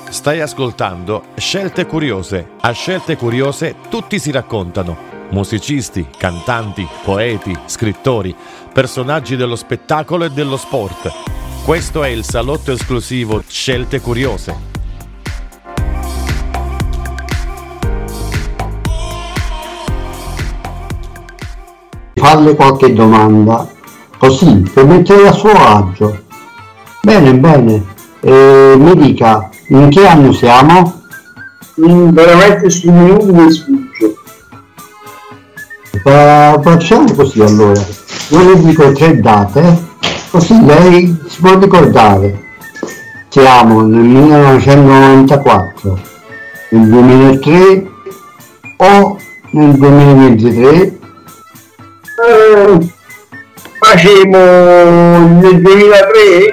Stai ascoltando Scelte Curiose. A Scelte Curiose tutti si raccontano. Musicisti, cantanti, poeti, scrittori, personaggi dello spettacolo e dello sport. Questo è il salotto esclusivo Scelte Curiose. Farle qualche domanda, così per mettere a suo agio. Bene, mi dica, in che anno siamo? Veramente sul minuto mi sfugge. Facciamo così allora, io le dico 3 date, così lei si può ricordare. Siamo nel 1994, nel 2003 o nel 2023? Facciamo nel 2003?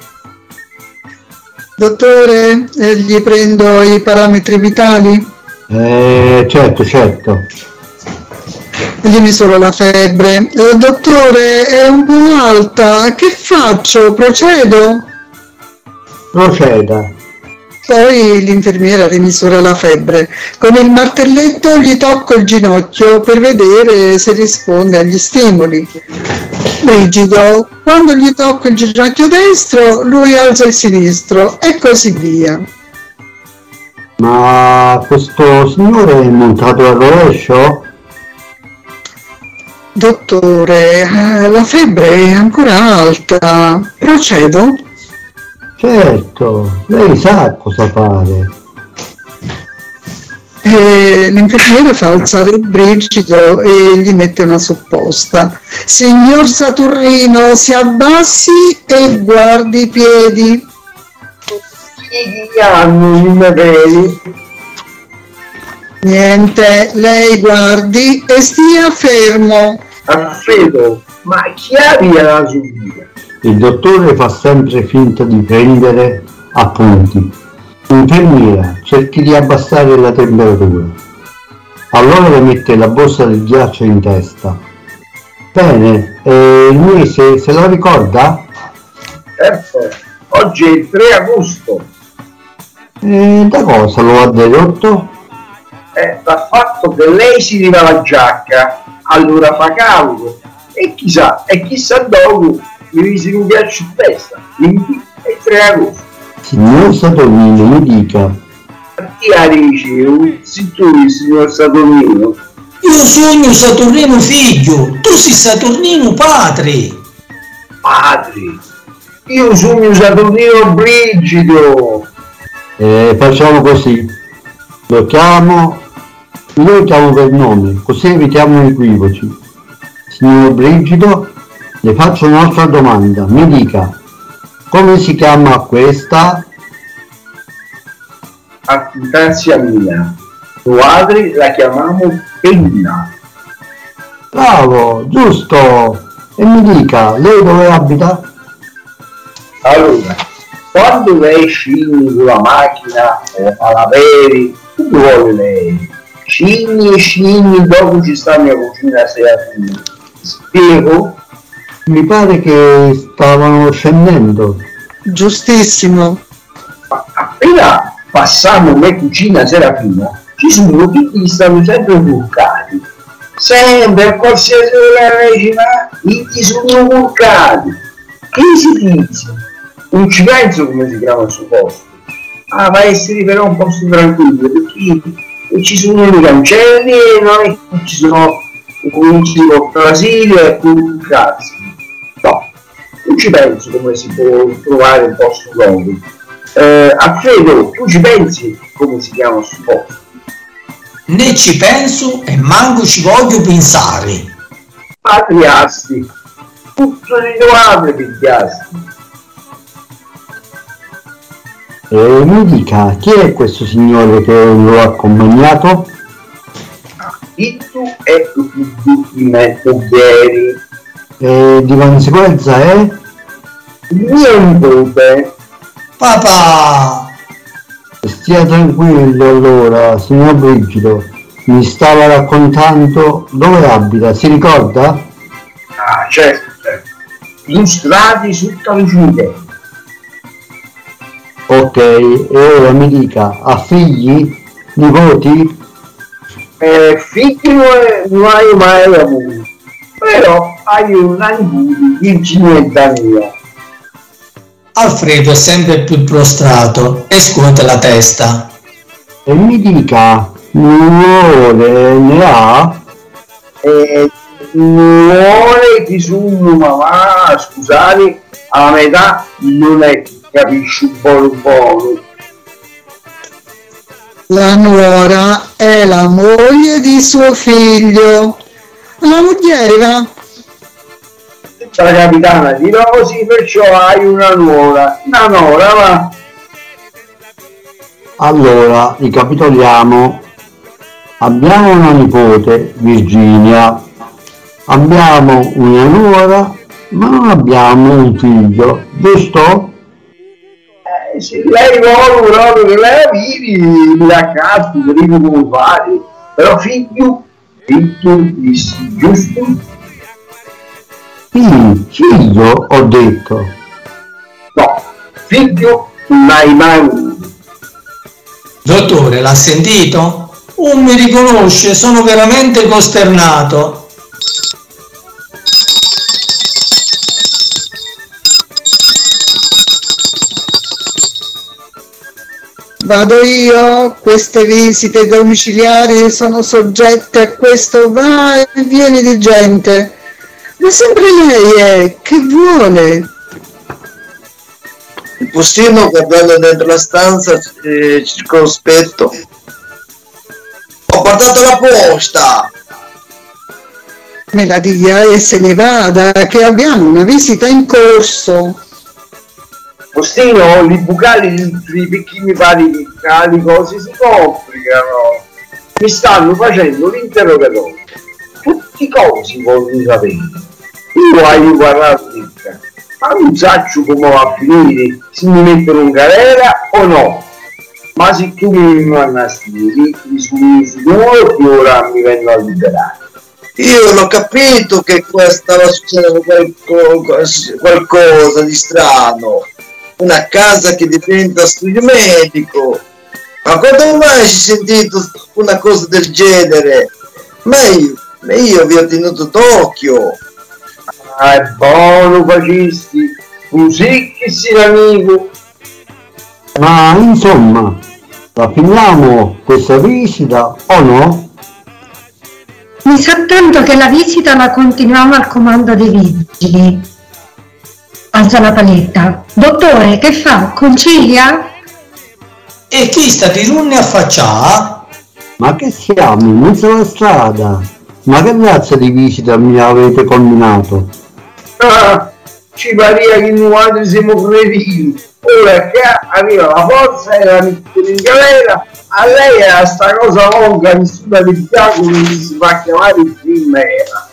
Dottore, gli prendo i parametri vitali? Certo. Gli misuro la febbre. Dottore, è un po' alta, che faccio? Procedo? Proceda. Poi l'infermiera rimisura la febbre. Con il martelletto gli tocco il ginocchio per vedere se risponde agli stimoli. Rigido. Quando gli tocco il ginocchio destro, lui alza il sinistro e così via. Ma questo signore è montato al rovescio? Dottore, la febbre è ancora alta. Procedo? Certo, lei sa cosa fare. L'infermiere fa alzare il brigido e gli mette una supposta. Signor Saturnino, si abbassi e guardi i piedi. Che hanno i piedi? Niente, lei guardi e stia fermo. Alfredo, ma chi avvia la subita? Il dottore fa sempre finta di prendere appunti. Infermiera, cerchi di abbassare la temperatura. Allora le mette la borsa del ghiaccio in testa. Bene, il mese se lo ricorda? Certo, oggi è il 3 agosto. Da cosa lo ha dedotto? Dal fatto che lei si riva la giacca, allora fa caldo. E chissà dopo mi si un ghiaccio in testa. Quindi è il 3 agosto. Signor Saturnino, mi dica. Chi dice? Tu, signor Saturnino? Io sono Saturnino figlio, tu sei Saturnino padre. Padre? Io sono Saturnino Brigido. Facciamo così. Lo chiamo per nome, così evitiamo equivoci. Signor Brigido, le faccio un'altra domanda. Mi dica, come si chiama questa? Acquittanza mia. Padre la chiamiamo Penna. Bravo, giusto. E mi dica, lei dove abita? Allora, quando lei scende con la macchina o alla veri, che vuole lei? Scegli, dopo ci sta mia cucina sera fine. Spiego? Mi pare che stavano scendendo. Giustissimo. Ma appena passiamo le cucina Serafina, ci sono tutti gli stanno sempre buccati. Sempre, a qualsiasi ora gli sono buccati. Che si dice? Non ci penso come si chiama il suo posto. Va essere però un posto tranquillo, perché ci sono i cancelli e non è che ci sono cominci con Brasile e con cazzo. No, non ci penso come si può trovare un posto nuovo. Alfredo, tu ci pensi come si chiama il suo posto? Né ci penso e manco ci voglio pensare. Patriasti, tutto di tuo padre pigliasti. Mi dica, chi è questo signore che lo ha accompagnato? Itu e tutti i metodieri. Di conseguenza è? Mio nipote. Papà! Stia tranquillo allora, signor Brigido. Mi stava raccontando dove abita, si ricorda? Certo. In strati sotto le cimiteri. Ok, e ora mi dica, ha figli? Nipoti? Figli non hai mai avuto, però hai una nipote, Virginietta mia. Alfredo è sempre più prostrato e scuote la testa. E mi dica, nuore ne ha? Nuore di sono, ma scusate, a metà non è che capisci un po'. La nuora è la moglie di suo figlio. La moglie va. La capitana di Rosi, perciò hai una nuora, va. Allora, ricapitoliamo. Abbiamo una nipote, Virginia. Abbiamo una nuora, ma non abbiamo un figlio, giusto? Se lei vuole proprio che lei vivi, mi racconti, vivi come fare, però figlio, dissi, giusto? Sì, figlio, ho detto. No, figlio non hai mai avuto. Dottore, l'ha sentito? Non mi riconosce, sono veramente costernato. Vado io, queste visite domiciliari sono soggette a questo va e viene di gente. Ma sempre lei è, che vuole? Il postino, guardando dentro la stanza, circospetto. Ho portato la posta! Me la dia e se ne vada, che abbiamo una visita in corso. Postino, i bucali i picchini pari le cose si complicano. Mi stanno facendo l'interrogatorio. Tutti i cosi vogliono sapere. Io hai guardato ricca, ma non so come va a finire, se mi mettono in galera o no. Ma se tu mi mandasti i su loro, che ora mi vengo a liberare. Io l'ho capito che qua stava succedendo qualcosa di strano. Una casa che diventa studio medico. Ma quando mai si è sentito una cosa del genere? Ma io vi ho tenuto d'occhio. Ah, è buono, facisti, così che si amico. Ma insomma, la finiamo questa visita o no? Mi sa tanto che la visita la continuiamo al comando dei vigili. Alza la paletta. Dottore, che fa? Concilia? E chi sta di runne a faccia? Ma che siamo in mezzo alla strada? Ma che razza di visita mi avete combinato? Ah, ci pare che noi siamo cretini. Ora che arriva la forza e la mettono in galera, a lei è sta cosa longa vissuta di fianco che si fa chiamare il primera.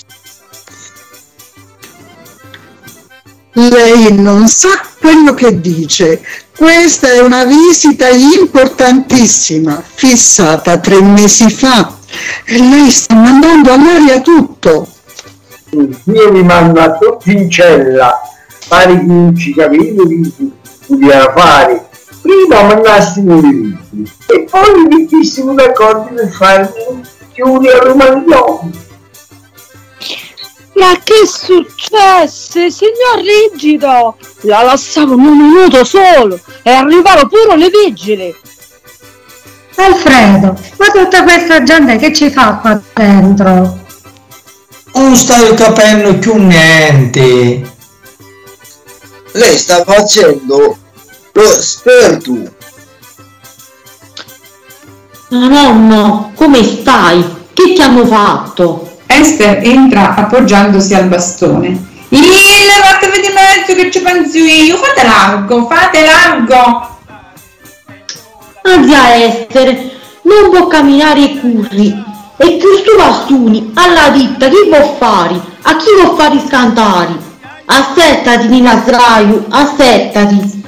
Lei non sa quello che dice. Questa è una visita importantissima, fissata 3 mesi fa. E lei sta mandando all'aria tutto. Io mi mando a tutti in cella, pare che non ci capivo che poteva fare. Prima mandassimo i libri e poi mettessimo d'accordo per farmi chiudere a Romagnoli. Ma che successe, signor Rigido? La lasciavano un minuto solo e arrivavano pure le vigili. Alfredo, ma tutta questa gente che ci fa qua dentro? Non stai capendo più niente. Lei sta facendo lo esperto. Nonno, come stai? Che ti hanno fatto? Esther entra appoggiandosi al bastone. Levatevi di mezzo che ci penso io, fate largo. Ah, zia Esther, non può camminare e curri. E questo bastoni alla ditta chi può fare? A chi può fare scantare? Aspettati Nina Sraiu, aspettati.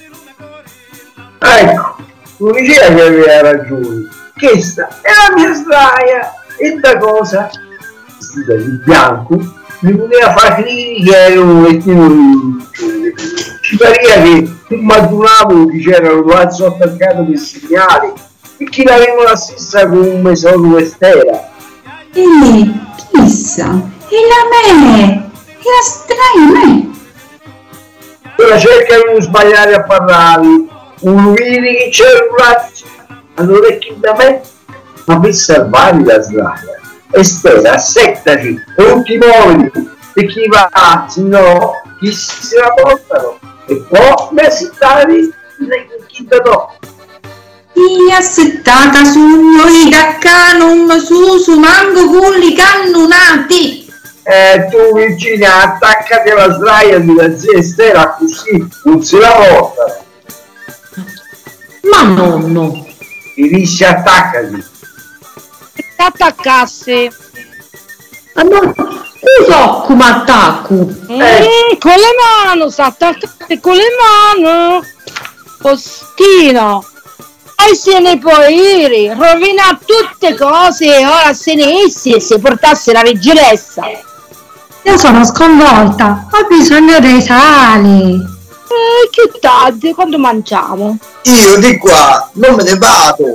Ecco, tu diceva che aveva ragione. Questa è la mia sdraia. E da cosa? Vestita di bianco, mi poteva fare credere che ero un pochettino. Ci pareva che immaginavo che c'era un razzo attaccato per segnali e chi l'aveva la stessa con un mesolo estera. Chissà, e la me? E la strana me? Ora cerca di non sbagliare a parlare, un vedi che c'è un razzo, allora chi da me? Ma per salvare la strada, Estera, assettaci, non ti muovi, e chi va, se no, chi se la portano, e poi mi assettare, chi da no. Chi assettata sugno i da canum su mango culli cannonati. Tu Virginia attaccati alla sdraia della zia Estera così non si la porta. Ma nonno, Ti dice attaccati. Attaccasse. allora uso come attacco. Con le mani, si attaccate con le mani. Postino. E se ne può ir, rovina tutte cose e ora se ne essi e si portasse la vigilessa. Io sono sconvolta, ho bisogno dei sali. Che tardi, quando mangiamo? Io di qua non me ne vado.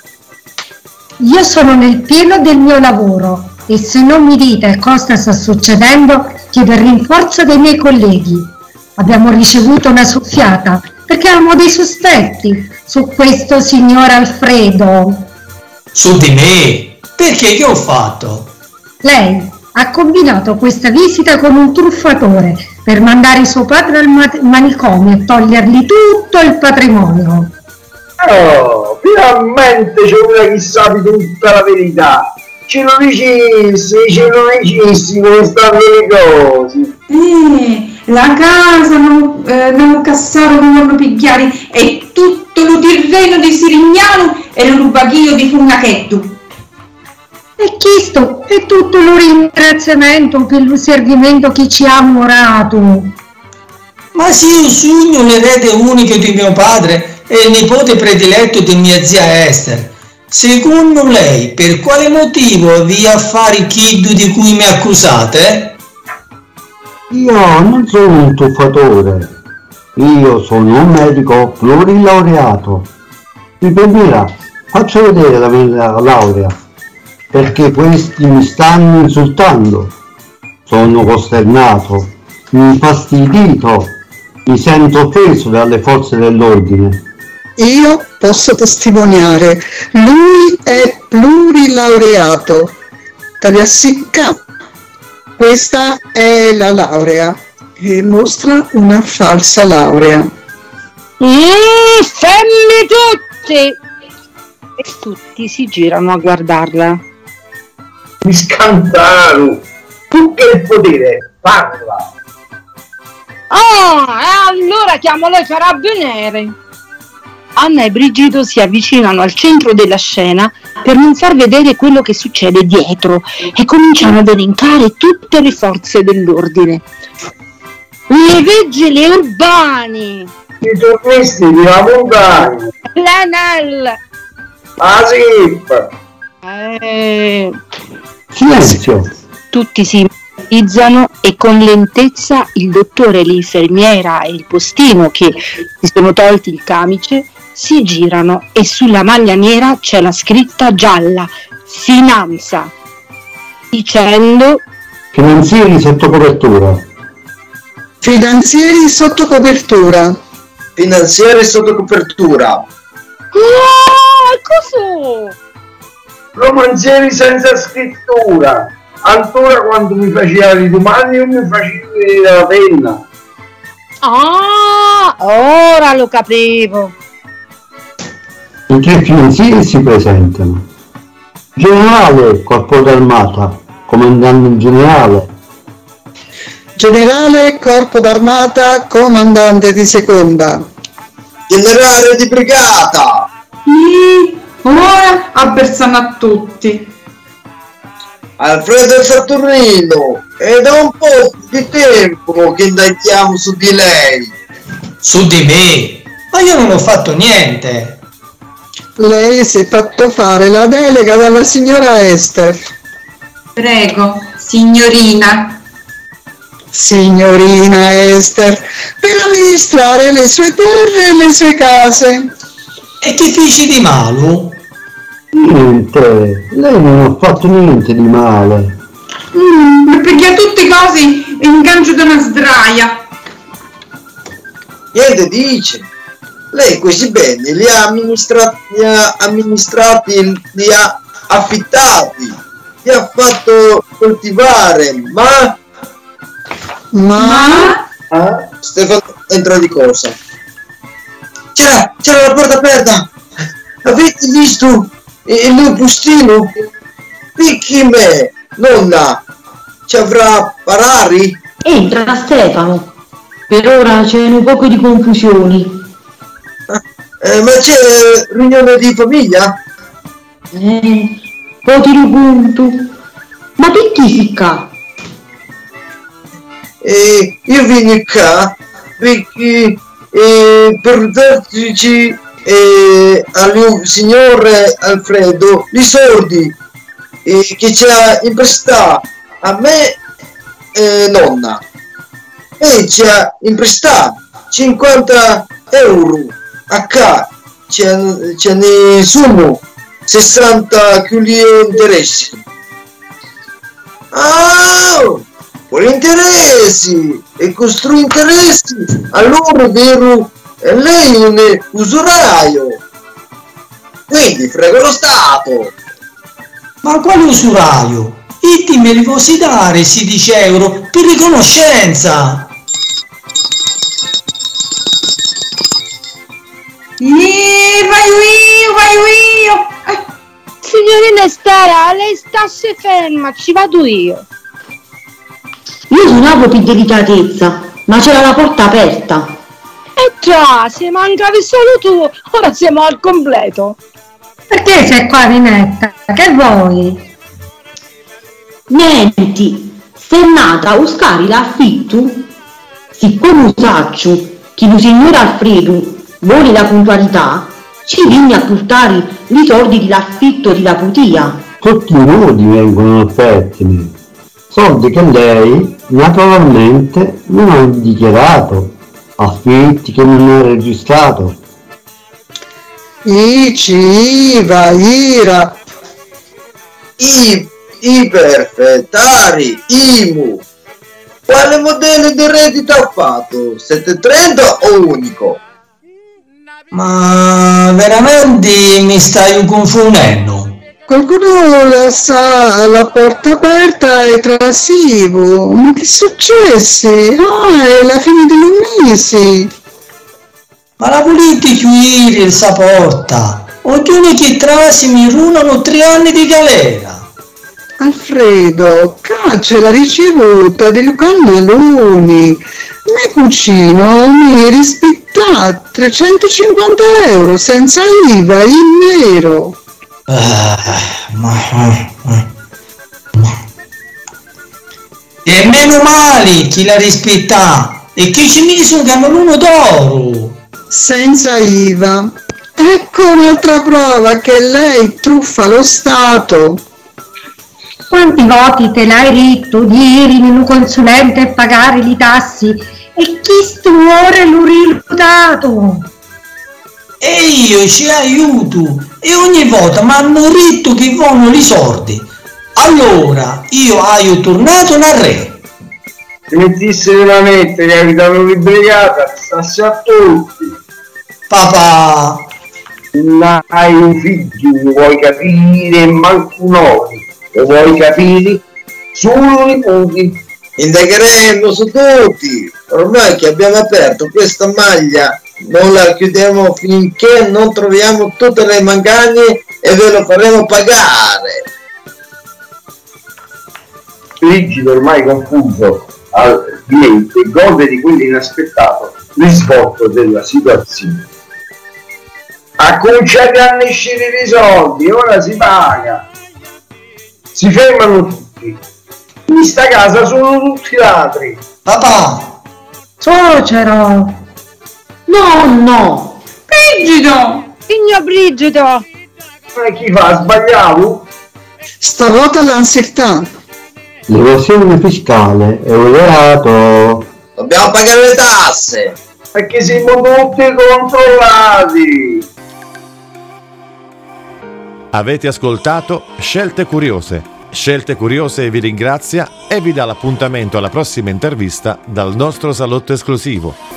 Io sono nel pieno del mio lavoro e se non mi dite cosa sta succedendo, chiedo il rinforzo dei miei colleghi. Abbiamo ricevuto una soffiata perché avevamo dei sospetti su questo signor Alfredo. Su di me? Perché che ho fatto? Lei ha combinato questa visita con un truffatore per mandare suo padre al manicomio e togliergli tutto il patrimonio. Oh, finalmente c'è una che sa di tutta la verità. Ce lo dicessi come stanno le cose. La casa non cassaro dovevano pigliare e tutto lo terreno di Sirignano e lo rubachio di Funnachetto. E questo è tutto il ringraziamento per il servimento che ci ha onorato. Ma se io sogno l'erede unico di mio padre e il nipote prediletto di mia zia Esther, secondo lei per quale motivo vi affari chiddu di cui mi accusate? Io non sono un truffatore, io sono un medico plurilaureato. Infermiera, faccio vedere la mia laurea, perché questi mi stanno insultando. Sono costernato, infastidito, mi sento offeso dalle forze dell'ordine. Io posso testimoniare, lui è plurilaureato. Tagliassicca, questa è la laurea e mostra una falsa laurea. Fermi tutti! E tutti si girano a guardarla. Mi scandalo! Tu che il potere, parla! Allora chiamalo i carabinieri. Anna e Brigido si avvicinano al centro della scena per non far vedere quello che succede dietro e cominciano ad elencare tutte le forze dell'ordine. I vigili urbani, I turnisti della montagna, l'ANEL, la SIP. Silenzio! Tutti si immortalizzano e con lentezza il dottore, l'infermiera e il postino, che si sono tolti il camice, si girano e sulla maglia nera c'è la scritta gialla Finanza, dicendo Finanzieri sotto copertura. Finanzieri sotto copertura. Finanziere sotto copertura. cos'è? Romanzieri senza scrittura. Ancora quando mi faceva le domande io mi facevo vedere la penna. Ora lo capivo. I tre finanzieri si presentano. Generale, corpo d'armata, comandante generale. Generale, corpo d'armata, comandante di seconda. Generale di brigata. Ora avversano a tutti. Alfredo Saturnino, è da un po' di tempo che indaghiamo su di lei. Su di me? Ma io non ho fatto niente. Lei si è fatto fare la delega dalla signora Esther. Prego, signorina. signorina Esther, per amministrare le sue terre e le sue case. E che feci di malo? Niente, lei non ha fatto niente di male. Perché a tutti i cosi è ingancio di una sdraia. Niente dice. Lei questi beni li ha amministrati, li ha affittati, li ha fatto coltivare, ma... Stefano entra di corsa. C'era la porta aperta. Avete visto il mio postino? Picchi me, nonna. Ci avrà parari? Entra Stefano. Per ora c'è un poco di confusioni. Ma c'è riunione di famiglia? Poi ti racconto. Ma perché si qua? Io vino qua perché per darci al signore Alfredo i soldi che ci ha imprestato a me nonna, e ci ha imprestato 50 euro a ca, ce ne sono 60 che li interessi. Per interessi e costruì interessi, allora vero, lei è un usuraio, quindi frega lo Stato. Ma quale usuraio? Itti me li posso dare 16 euro per riconoscenza. Vai io. Signorina Estera, lei stasse ferma, ci vado io. Io suonavo per delicatezza, ma c'era la porta aperta. Già, se mangiavi solo tu, ora siamo al completo. Perché sei qua, Ninetta? Che vuoi? Niente, se è nata Oscari l'affitto, siccome usaccio che il signor Alfredo vuole la puntualità, ci vieni a portare i soldi dell'affitto della putia. Tutti i nodi vengono al pettine, soldi che lei naturalmente non ha dichiarato, affitti che non ha registrato. ICI, IVA, IRAP, Iperfettari, IMU. Quale modello di reddito ha fatto? 730 o unico? Ma veramente mi stai confondendo? qualcuno lascia la porta aperta e trasivo. Ma che successe? È la fine del mese. Ma la volete chiudere questa porta? Ognuno che trasi mi runano 3 anni di galera. Alfredo, caccia la ricevuta di Luca Naloni. Mio cugino mi rispetta 350 euro senza IVA in nero. E meno male chi la rispetta e che ci mise un cannolone d'oro senza IVA. Ecco un'altra prova che lei truffa lo Stato. Quanti voti te l'hai ritto di iri in un consulente e pagare i tassi e chi stuore l'ho riludato? e io ci aiuto e ogni volta mi hanno ritto che vogliono i soldi. Allora io ho tornato a re. Se mettisse veramente che abitano l'imbriata, stassi a tutti. Papà, non hai un figlio, lo vuoi capire, manco un oro, lo vuoi capire? Solo i punti. Indagheremo su tutti. Ormai che abbiamo aperto questa maglia non la chiudiamo finché non troviamo tutte le mangagne e ve lo faremo pagare. Rigido, ormai confuso al cliente, gode di quell'inaspettato risvolto della situazione. Ha cominciato a nescere i soldi, ora si paga. Si fermano tutti. In sta casa sono tutti ladri. papà, Suocero! No! Brigido! Signor Brigido! Ma chi fa? Sbagliavo? Stavolta l'ansietà. L'evasione fiscale è un reato. Dobbiamo pagare le tasse. Perché siamo tutti controllati. Avete ascoltato Scelte Curiose. Scelte Curiose vi ringrazia e vi dà l'appuntamento alla prossima intervista dal nostro salotto esclusivo.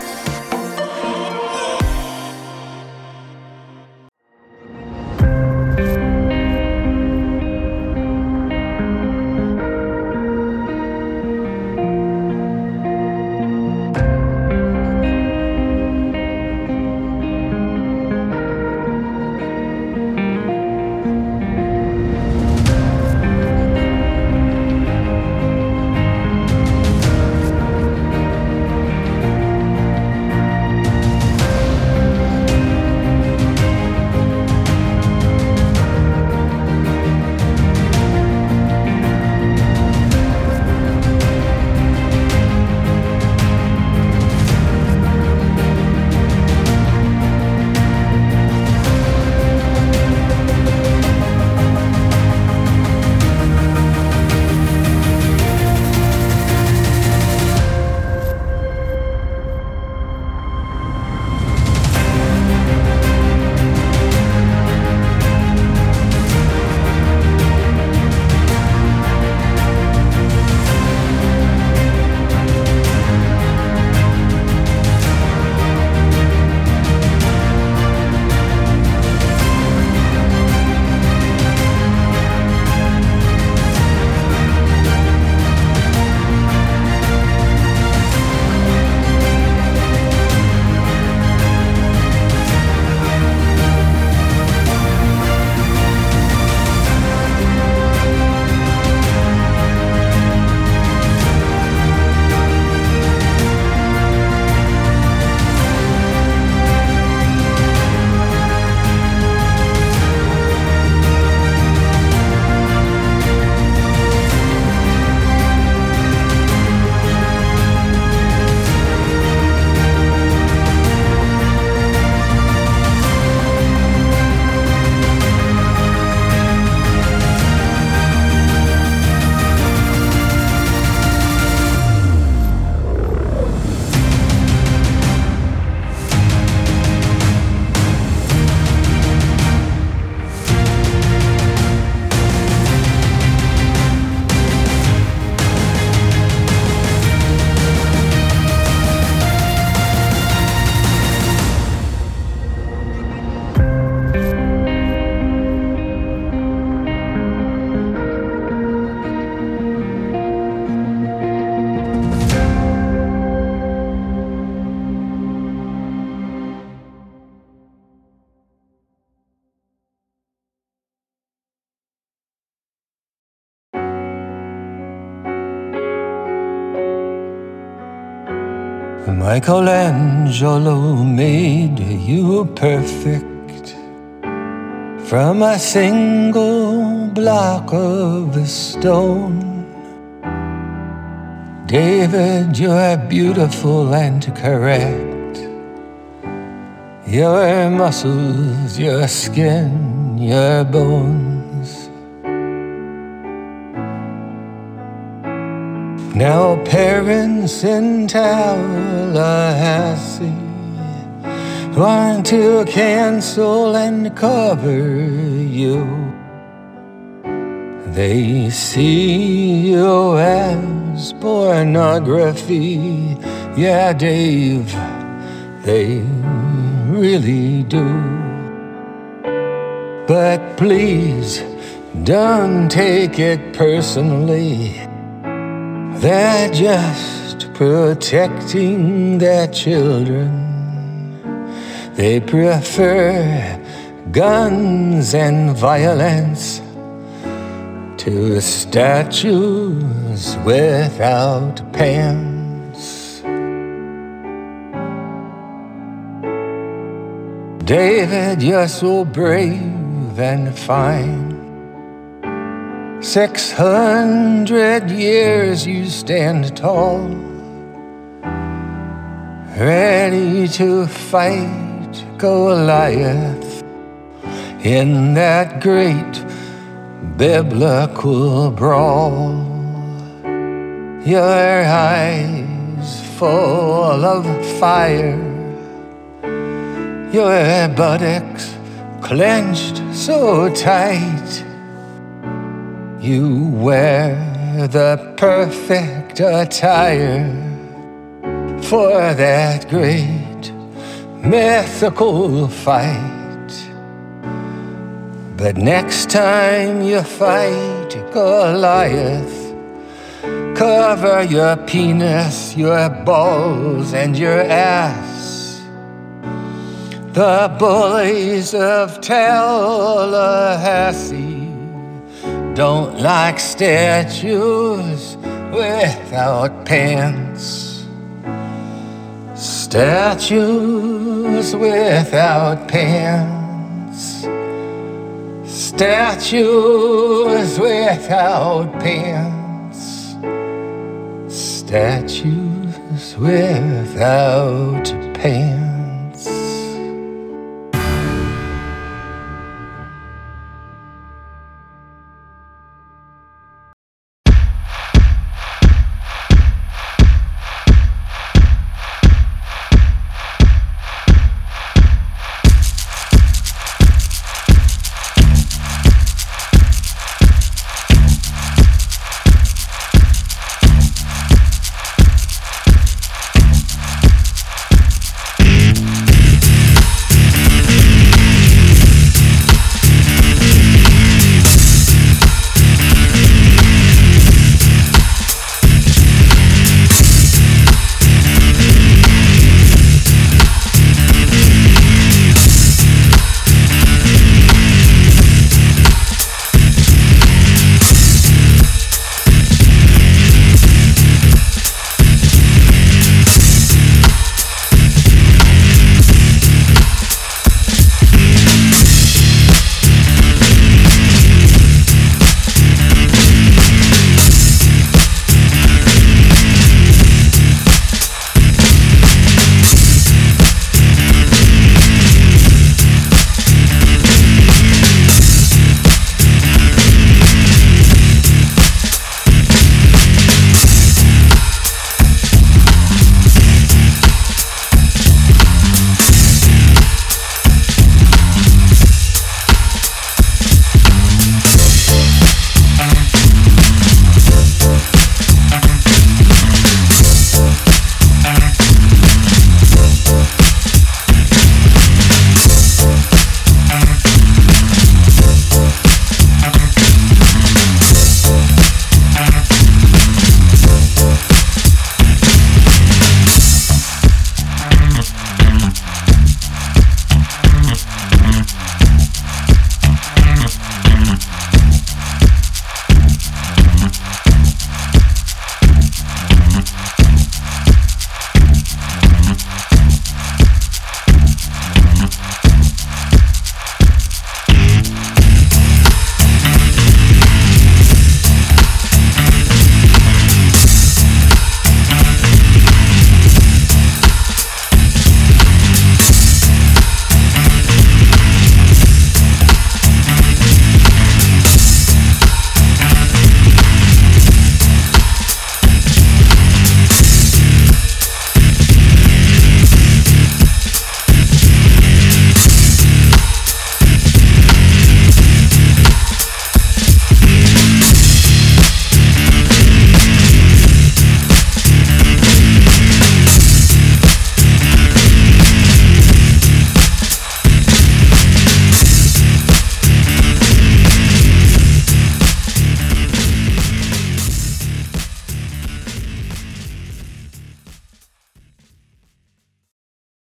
Michelangelo made you perfect from a single block of stone. David, you're beautiful and correct. Your muscles, your skin, your bones. Now parents in Tallahassee want to cancel and cover you. They see you as pornography. Yeah, Dave, they really do. But please don't take it personally. They're just protecting their children. They prefer guns and violence to statues without pants. David, you're so brave and fine. 600 years you stand tall, ready to fight Goliath in that great biblical brawl. your eyes full of fire, your buttocks clenched so tight. You wear the perfect attire for that great mythical fight. But next time you fight Goliath, cover your penis, your balls, and your ass. The bullies of Tallahassee don't like statues without pants. Statues without pants. Statues without pants. Statues without pants.